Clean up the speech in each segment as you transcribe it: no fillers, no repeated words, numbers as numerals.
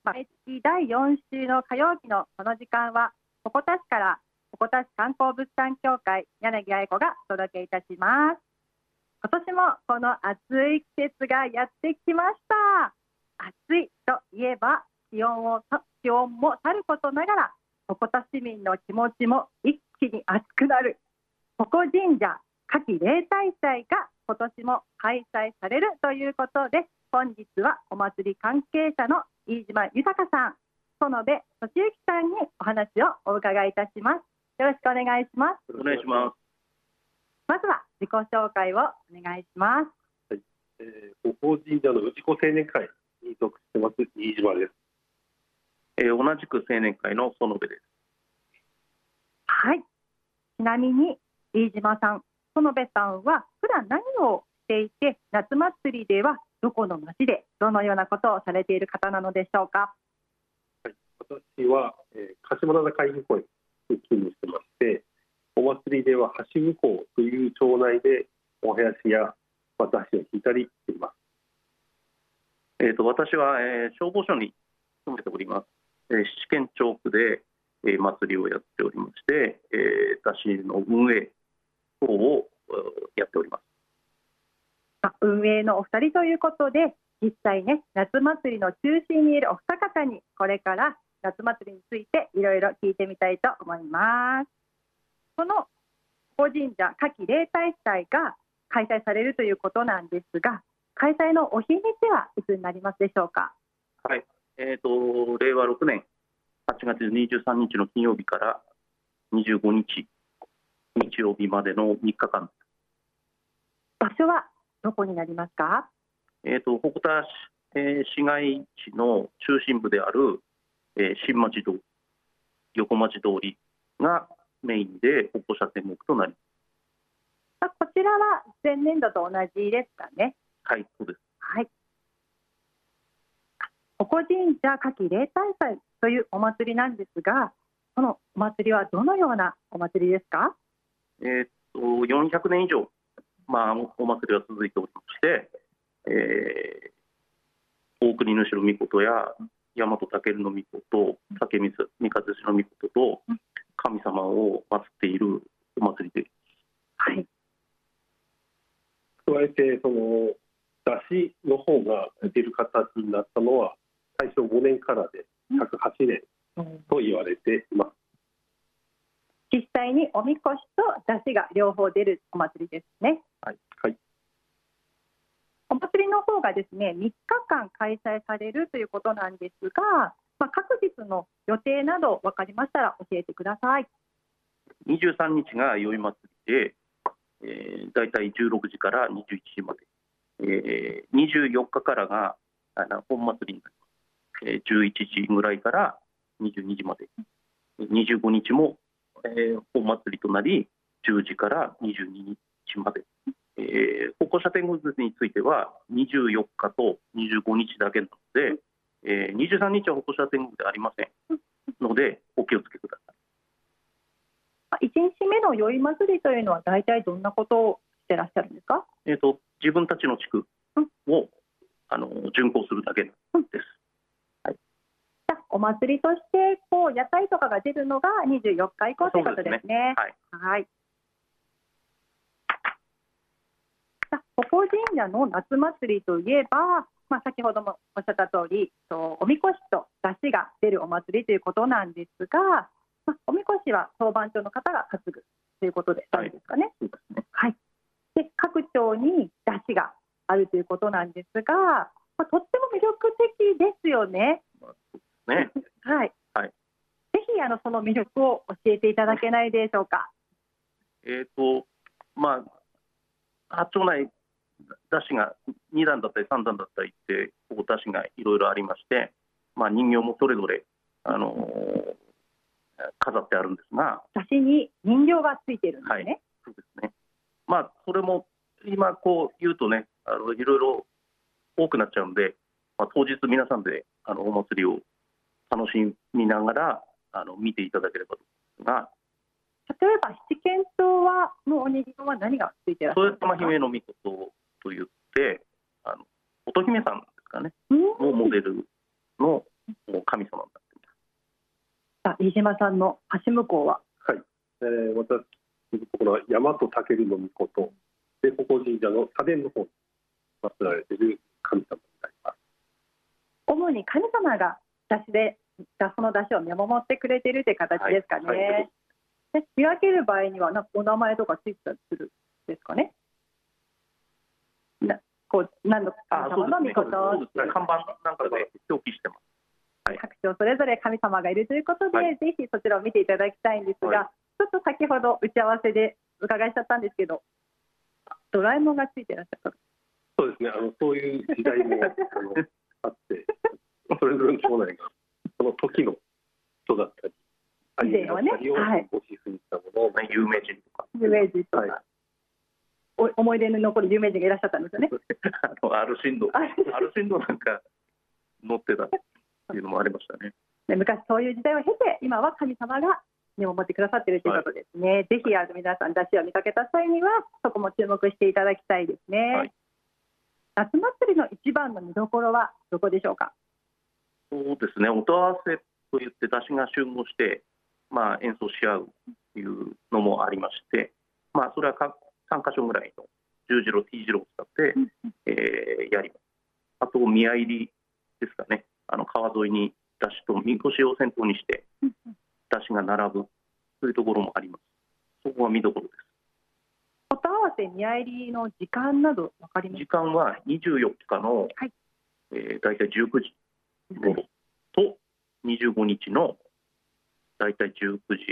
毎月第4週の火曜日のこの時間は、鉾田市から鉾田市観光物産協会柳愛子がお届けいたします。今年もこの暑い季節がやってきました。暑いといえば気温もさることながら、鉾田市民の気持ちも一気に熱くなる鉾神社夏季例大祭が今年も開催されるということで、本日はお祭り関係者の飯島豊さん、園部俊之さんにお話をお伺いいたします。よろしくお願いします。 お願いします。 まずは自己紹介をお願いします。 はい、鉾神社の氏子青年会に属してます飯島です。 同じく青年会の園部です。 はい。ちなみに飯島さん、園部さんは普段何をしていて、夏祭りではどこの町でどのようなことをされている方なのでしょうか。 はい、私は、鹿島灘海浜公園に勤務してまして、お祭りでは橋向こうという町内でお囃子や出汁を引いたりしています。 私は、消防署に勤めております。七軒町区で、祭りをやっておりまして、出汁の運営等をやっております。 運営のお二人ということで、実際ね、夏祭りの中心にいるお二方にこれから夏祭りについていろいろ聞いてみたいと思います。この鉾神社夏季例大祭が開催されるということなんですが、開催のお日にちはいつになりますでしょうか。 はい、令和6年8月23日の金曜日から25日日曜日までの3日間。 場所はどこになりますか。 鉾田市街地の中心部である、新町通り、横町通りがメインで歩行者天国となります。こちらは前年度と同じですかね。 はい、そうです。 はい。鉾神社夏季例大祭というお祭りなんですが、このお祭りはどのようなお祭りですか。 400年以上、お祭りは続いておりまして、大国主命や大和武尊命、竹光三日月命と神様を祀っているお祭りです。 はい。 加えてその出汁の方が出る形になったのは大正5年からで108年と言われています。 実際におみこしと出汁が両方出るお祭りですね。 はい、 はい。 お祭りの方がですね、3日間開催されるということなんですが、各日の予定など分かりましたら教えてください。 23日が宵祭りで、だいたい16時から21時まで、24日からが本祭りになります。11時ぐらいから22時まで、25日も、本祭りとなり10時から22日まで。歩行者天国については24日と25日だけなので、23日は歩行者天国ではありませんのでお気をつけください。 1日目の宵祭りというのは大体どんなことをしてらっしゃるんですか。 自分たちの地区を、巡行するだけです。はい、 じゃあお祭りとして屋台とかが出るのが24日以降ということですね。 はい、 はい。鉾神社の夏祭りといえば、先ほどもおっしゃった通り、おみこしと出汁が出るお祭りということなんですが、おみこしは当番長の方が担ぐということでいいですかね。はい。で、各町に出汁があるということなんですが、とっても魅力的ですよね。 ね。 はい。 はい。 ぜひその魅力を教えていただけないでしょうか。 町内出汁が2段だったり3段だったりって出汁がいろいろありまして、人形もそれぞれ、飾ってあるんですが、 出汁に人形がついてるんですね。 はい、そうですね。それも今言うとね、いろいろ多くなっちゃうんで、当日皆さんでお祭りを楽しみながら見ていただければと思いますが、 例えば七軒町のお人形は何がついてらっしゃるんですか。 豊玉姫の命といって乙姫さんですかねのモデルの島さんの橋向こうは？ はい、私のところは大和尊の御事で、ここ神社の社殿の方に祀られている神様になります。 主に神様がその出汁を見守ってくれているという形ですかね。 はいはい、 で見分ける場合にはお名前とかついてたりするんですかね。何の神様の御事、 看板なんかで表記してます。はい、 各所それぞれ神様がいるということで、 はい、 ぜひそちらを見ていただきたいんですが、 はい、 ちょっと先ほど打ち合わせで伺いしちゃったんですけど、ドラえもんがついていらっしゃった。 そうですね、そういう時代もあって、それぞれの町内がその時の人だったりアニメだったりをモチーフにしたものを、 有名人とかはい、思い出に残る有名人がいらっしゃったんですよね。 アルシンドなんか載ってたっていうのもありましたね。 昔そういう時代を経て、今は神様が見守ってくださっているということですね。はい、ぜひ皆さん出汁を見かけた際にはそこも注目していただきたいですね。はい、夏祭りの一番の見どころはどこでしょうか？ そうですね、音合わせといって出汁が集合して、演奏し合うというのもありまして、それは3カ所ぐらいの十字路 T 字路を使って、やります。あと宮入りですかね、川沿いに出汁とみこしを先頭にして出汁が並ぶというところもあります。そこは見どころです。 音合わせ宮入りの時間など分かりますか？ 時間は24日の、 はい、 だいたい19時頃と25日のだいたい19時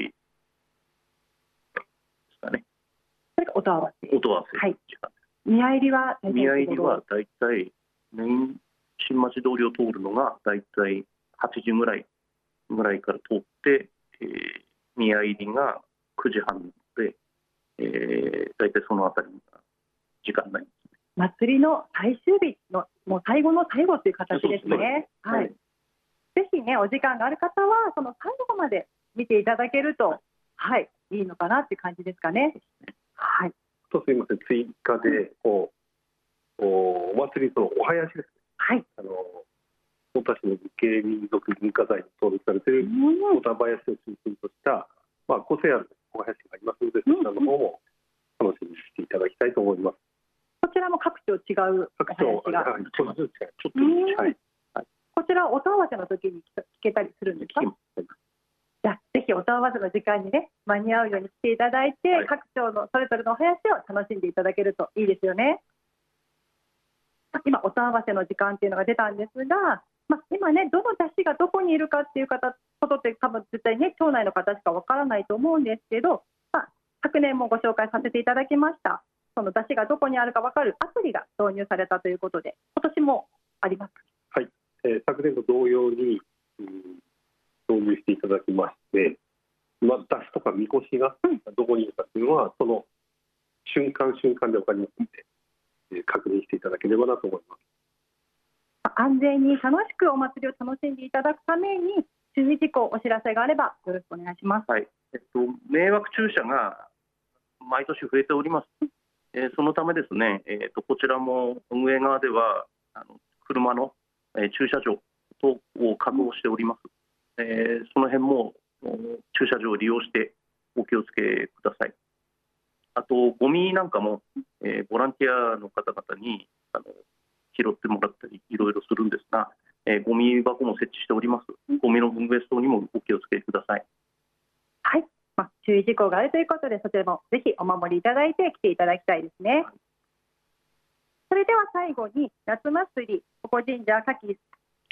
ですかね。 それが音合わせ。 音合わせ、 はい、 時間です。 宮入りはだいたい新町通りを通るのがだいたい8時ぐらいから通って、宮入りが9時半で、だいたいそのあたりが時間になります。 祭りの最終日のもう最後の最後という形ですね。はい、ぜひね、お時間がある方はその最後まで見ていただけると、はい、いいのかなっていう感じですかね。はい。 すいません、追加でお祭りのお囃子ですね。 はい。 太田市の無形民族文化財に登録されている太田囃子を中心とした、個性あるお囃子がありますので、そちらの方も楽しみにしていただきたいと思います。 こちらも各地違うお囃子が。 ちょっと近い。 こちら音合わせの時に聞けたりするんですか？じゃあぜひ音合わせの時間にね、間に合うように来ていただいて、はい、各町のそれぞれのお囃子を楽しんでいただけるといいですよね。今音合わせの時間っていうのが出たんですが、今ね、どの出汁がどこにいるかっていうことって多分絶対ね、町内の方しかわからないと思うんですけど、昨年もご紹介させていただきましたその出汁がどこにあるかわかるアプリが導入されたということで、今年もあります。 はい、昨年と同様に、導入していただきまして、出汁とかみこしがどこにいるかというのは、その瞬間瞬間で分かりますので、確認していただければなと思います。 安全に楽しくお祭りを楽しんでいただくために注意事項、お知らせがあればよろしくお願いします。 はい、迷惑駐車が毎年増えております。そのためですね、こちらも運営側では車の駐車場等を確保しております。その辺も駐車場を利用してお気をつけください。あとゴミなんかも、ボランティアの方々に拾ってもらったりいろいろするんですが、ゴミ箱も設置しております。ゴミの分別等にもお気をつけください。 はい、注意事項があるということで、そちらもぜひお守りいただいて来ていただきたいですね。それでは最後に夏祭りここ神社夏季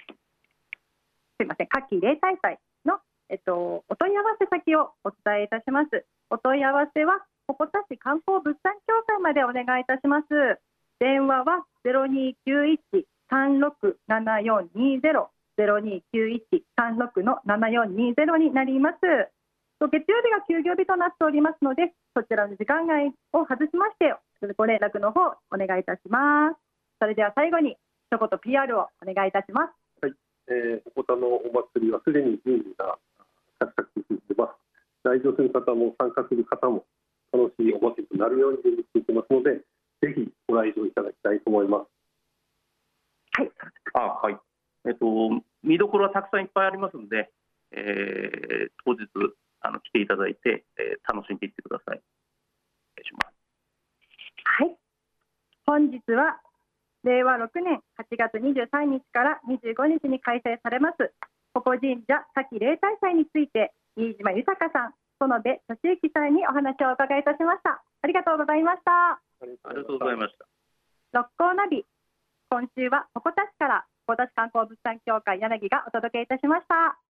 例大祭の、お問い合わせ先をお伝えいたします。お問い合わせは鉾田市観光物産協会までお願いいたします。電話は 0291-367420 0291-36-7420 になります。月曜日が休業日となっておりますので、そちらの時間外を外しましてご連絡の方お願いいたします。それでは最後に一言 PR をお願いいたします。 はい、鉾田のお祭りはすでに準備が着々と進んでいます。来場する方も参加する方も楽しいお祭りとなるように準備していきますので、ぜひご来場いただきたいと思います。 はい。見どころはたくさんいっぱいありますので、 当日来ていただいて、楽しんでいってください。お願いします。 はい、本日は令和6年8月23日から25日に開催されますここ神社夏季例大祭について、飯島豊さん、園部俊之さんにお話をお伺いいたしました。ありがとうございました。 ありがとうございました。 六甲ナビ、今週は鉾田市から鉾田市観光物産協会柳がお届けいたしました。